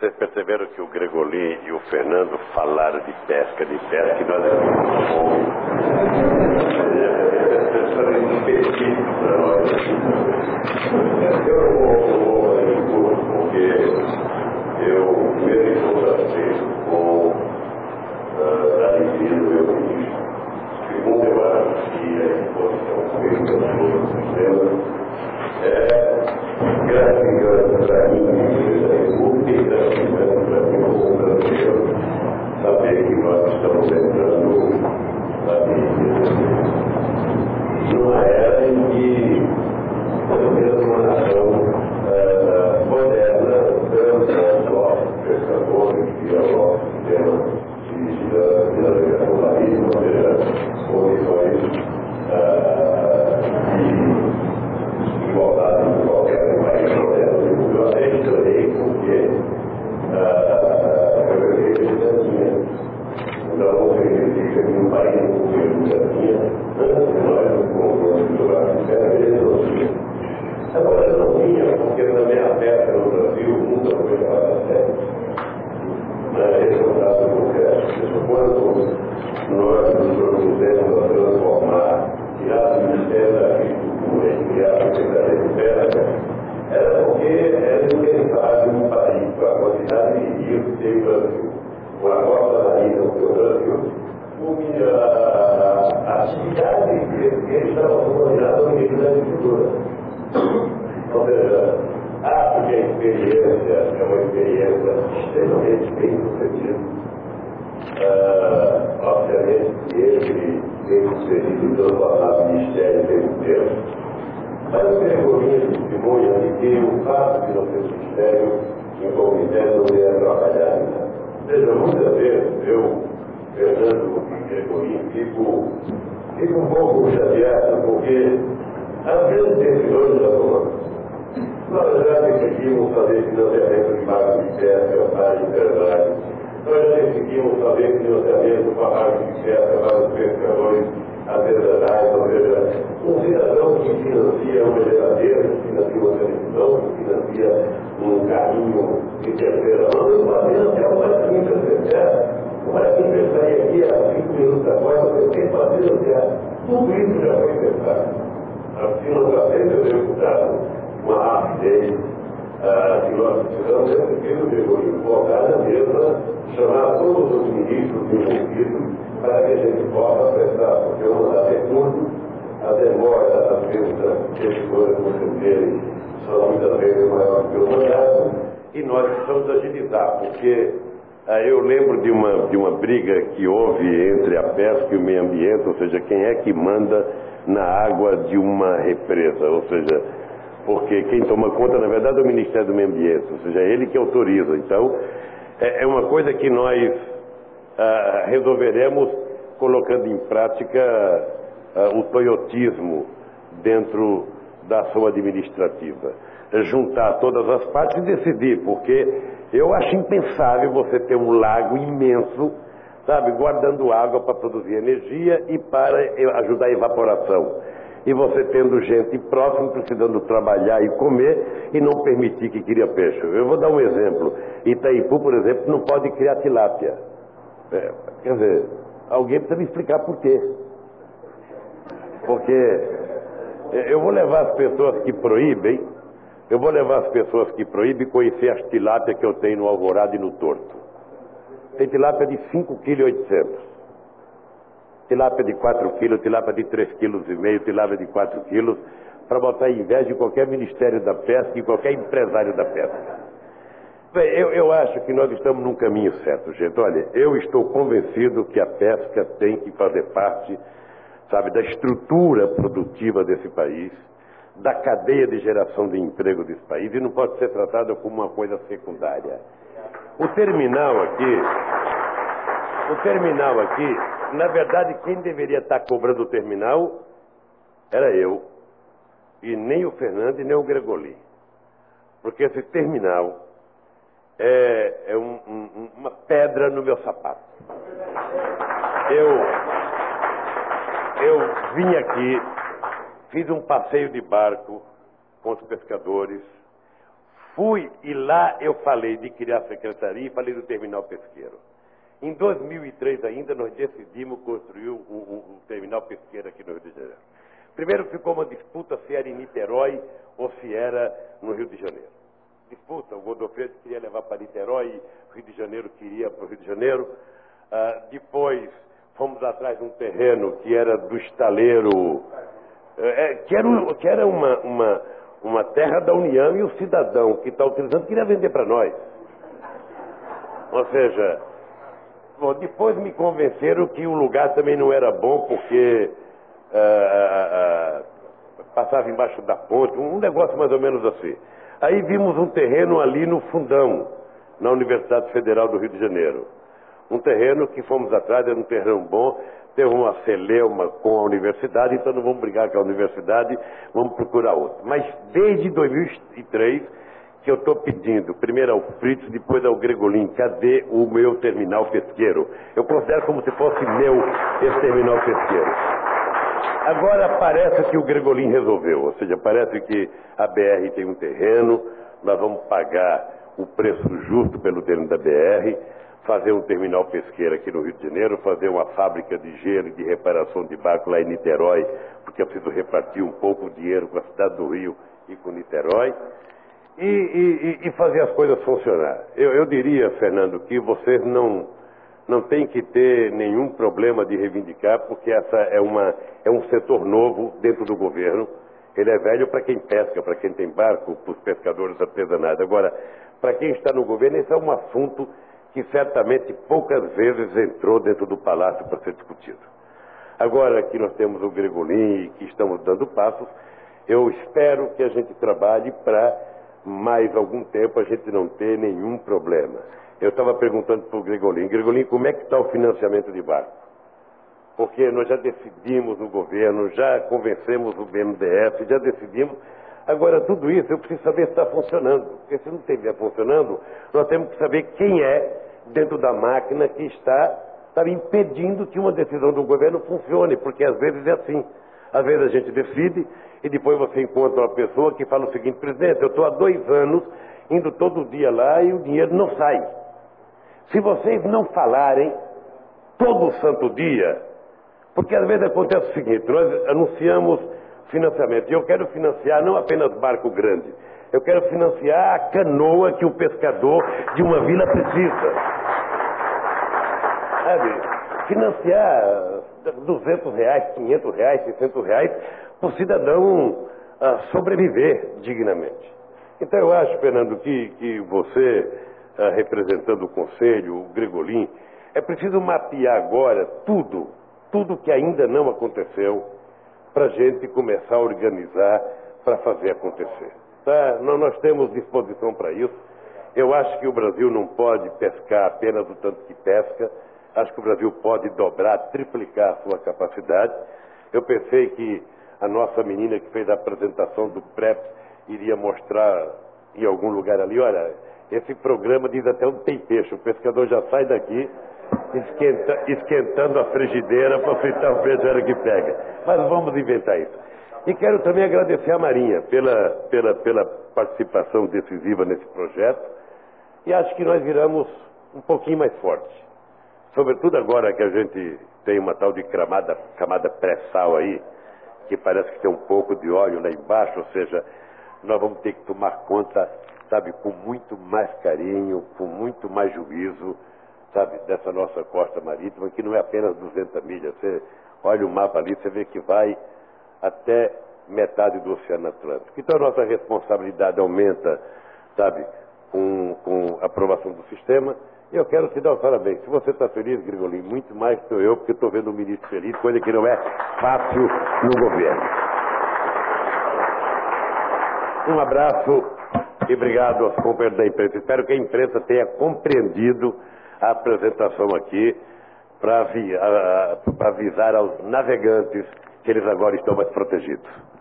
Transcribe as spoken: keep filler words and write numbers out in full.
Vocês perceberam que o Gregolin e o Fernando falaram de pesca, de pesca, e nós para nós. Eu vou porque eu mesmo conversei com a alegria do meu ministro. Segundo, eu acho que a exposição feita no sistema é gratificante para mim, muito gratificante para mim como brasileiro, saber que nós estamos entrando na mídia numa era em que nós temos uma nação uh, moderna, tanto nossos pescadores e ao nosso sistema de navegação marítima, ou seja, condições de igualdade em qualquer país moderno. Eu até chorei porque eu ganhei financiamento. Então, significa que um país com financiamento, antes de nós, com o lugar de terra, não tinha. Agora, não tinha, porque na minha pesca no Brasil nunca foi levada a sério. Esse é o dado concreto. Quando nós nos propusemos a transformar, tirar do Ministério da Agricultura e criar a Secretaria de Pesca, era porque era impensável um país com a quantidade de rios que tem o Brasil, com a costa marinha do seu Brasil, a atividade que eles estavam subordinados ao Ministério da Agricultura. Ou seja, acho que a experiência é uma experiência extremamente bem sucedida. Uh, obviamente que ele tem sucedido transformar o Ministério tem um tempo. Mas o Gregolin testemunha de que o fato de não ter Ministério em como Ministério não ia trabalhar ainda. Veja, muitas vezes eu, Fernando e Gregolin, fico, fico um pouco chateado, porque às vezes decisões da tomamos. Nós já decidimos fazer financiamento de barcos de pesca para empresários. Nós já decidimos fazer financiamento para barcos de pesca para os pescadores artesanais, ou seja, um cidadão que financia uma geladeira, que financia uma televisão, que financia um carrinho de terceira mão, ele pode financiar o mais simples que você quer. O mais simples sair aqui há cinco minutos agora, você tem que financiar. Tudo isso já foi pensado. Assim, nós já temos executado uma rapidez uh, que nós precisamos é preciso de colocar na mesa, chamar todos os ministros envolvidos para que a gente possa prestar, porque o mandato é curto, a demora, às vezes, das decisões por serem são muitas vezes maior que o mandato, e nós precisamos agilizar, porque uh, eu lembro de uma, de uma briga que houve entre a pesca e o meio ambiente, ou seja, quem é que manda na água de uma represa, ou seja, porque quem toma conta, na verdade, é o Ministério do Meio Ambiente, ou seja, é ele que autoriza. Então, é, é uma coisa que nós ah, resolveremos colocando em prática ah, o toyotismo dentro da ação administrativa. É juntar todas as partes e decidir, porque eu acho impensável você ter um lago imenso, sabe, guardando água para produzir energia e para ajudar a evaporação. E você tendo gente próxima, precisando trabalhar e comer, e não permitir que cria peixe. Eu vou dar um exemplo. Itaipu, por exemplo, não pode criar tilápia. É, quer dizer, alguém precisa me explicar por quê. Porque eu vou levar as pessoas que proíbem, eu vou levar as pessoas que proíbem conhecer as tilápias que eu tenho no Alvorada e no Torto. Tem tilápia de cinco vírgula oitocentos quilos. Tilápia de quatro quilos, tilápia de três vírgula cinco quilos, tilápia de quatro quilos, para botar em inveja de qualquer Ministério da Pesca e qualquer empresário da pesca. Bem, eu, eu acho que nós estamos num caminho certo, gente. Olha, eu estou convencido que a pesca tem que fazer parte, sabe, da estrutura produtiva desse país, da cadeia de geração de emprego desse país, e não pode ser tratada como uma coisa secundária. O terminal aqui... O terminal aqui, na verdade, quem deveria estar cobrando o terminal era eu. E nem o Fernando e nem o Gregolin. Porque esse terminal é, é um, um, uma pedra no meu sapato. Eu, eu vim aqui, fiz um passeio de barco com os pescadores, Fui e lá eu falei de criar a secretaria e falei do terminal pesqueiro. Em dois mil e três ainda nós decidimos construir o, o, o terminal pesqueiro aqui no Rio de Janeiro. Primeiro ficou uma disputa se era em Niterói ou se era no Rio de Janeiro. Disputa, o Godofredo queria levar para Niterói, o Rio de Janeiro queria para o Rio de Janeiro. Ah, depois fomos atrás de um terreno que era do estaleiro, é, que era, que era uma, uma, uma terra da União, e o cidadão que está utilizando queria vender para nós. Ou seja, bom, depois me convenceram que o lugar também não era bom porque ah, ah, ah, passava embaixo da ponte, um negócio mais ou menos assim. Aí vimos um terreno ali no Fundão, na Universidade Federal do Rio de Janeiro. Um terreno que fomos atrás, era um terreno bom, teve uma celeuma com a universidade, então não vamos brigar com a universidade, vamos procurar outro. Mas desde dois mil e três que eu estou pedindo, primeiro ao Fritz, depois ao Gregolin, cadê o meu terminal pesqueiro? Eu considero como se fosse meu esse terminal pesqueiro. Agora parece que o Gregolin resolveu, ou seja, parece que a B R tem um terreno, nós vamos pagar o preço justo pelo terreno da B R, fazer um terminal pesqueiro aqui no Rio de Janeiro, fazer uma fábrica de gelo e de reparação de barco lá em Niterói, porque eu preciso repartir um pouco o dinheiro com a cidade do Rio e com Niterói, e, e, e fazer as coisas funcionar. Eu, eu diria, Fernando, que vocês não, não têm que ter nenhum problema de reivindicar, porque essa é, uma, é um setor novo dentro do governo. Ele é velho para quem pesca, para quem tem barco, para os pescadores artesanais. Agora, para quem está no governo, esse é um assunto que certamente poucas vezes entrou dentro do palácio para ser discutido. Agora que nós temos o Gregolin e que estamos dando passos, eu espero que a gente trabalhe para mais algum tempo a gente não ter nenhum problema. Eu estava perguntando para o Gregolin, Gregolin, como é que está o financiamento de barco? Porque nós já decidimos no governo, já convencemos o B N D E S, já decidimos. Agora, tudo isso eu preciso saber se está funcionando. Porque se não estiver funcionando, nós temos que saber quem é dentro da máquina que está, está impedindo que uma decisão do governo funcione. Porque às vezes é assim. Às vezes a gente decide e depois você encontra uma pessoa que fala o seguinte, presidente, eu estou há dois anos indo todo dia lá e o dinheiro não sai. Se vocês não falarem todo santo dia, porque às vezes acontece o seguinte, nós anunciamos financiamento, e eu quero financiar não apenas barco grande, eu quero financiar a canoa que o pescador de uma vila precisa. Sabe? Financiar duzentos reais, quinhentos reais, seiscentos reais, para o cidadão ah, sobreviver dignamente. Então eu acho, Fernando, que, que você, ah, representando o Conselho, o Gregolin, é preciso mapear agora tudo, tudo que ainda não aconteceu, para a gente começar a organizar para fazer acontecer. Tá? Nós temos disposição para isso. Eu acho que o Brasil não pode pescar apenas o tanto que pesca. Acho que o Brasil pode dobrar, triplicar a sua capacidade. Eu pensei que a nossa menina que fez a apresentação do PREP iria mostrar em algum lugar ali, olha, esse programa diz até onde tem peixe. O pescador já sai daqui esquenta, esquentando a frigideira para fritar o peixe na hora que pega. Mas vamos inventar isso. E quero também agradecer a Marinha pela, pela, pela participação decisiva nesse projeto. E acho que nós viramos um pouquinho mais fortes. Sobretudo agora que a gente tem uma tal de camada, camada pré-sal aí, que parece que tem um pouco de óleo lá embaixo, ou seja, nós vamos ter que tomar conta, sabe, com muito mais carinho, com muito mais juízo, sabe, dessa nossa costa marítima, que não é apenas duzentas milhas. Você olha o mapa ali, você vê que vai até metade do Oceano Atlântico. Então a nossa responsabilidade aumenta, sabe, com, com a aprovação do sistema. E eu quero te dar os parabéns. Se você está feliz, Gregolin, muito mais sou eu, porque estou vendo o ministro feliz, coisa que não é fácil no governo. Um abraço e obrigado aos companheiros da imprensa. Espero que a imprensa tenha compreendido a apresentação aqui para avisar aos navegantes que eles agora estão mais protegidos.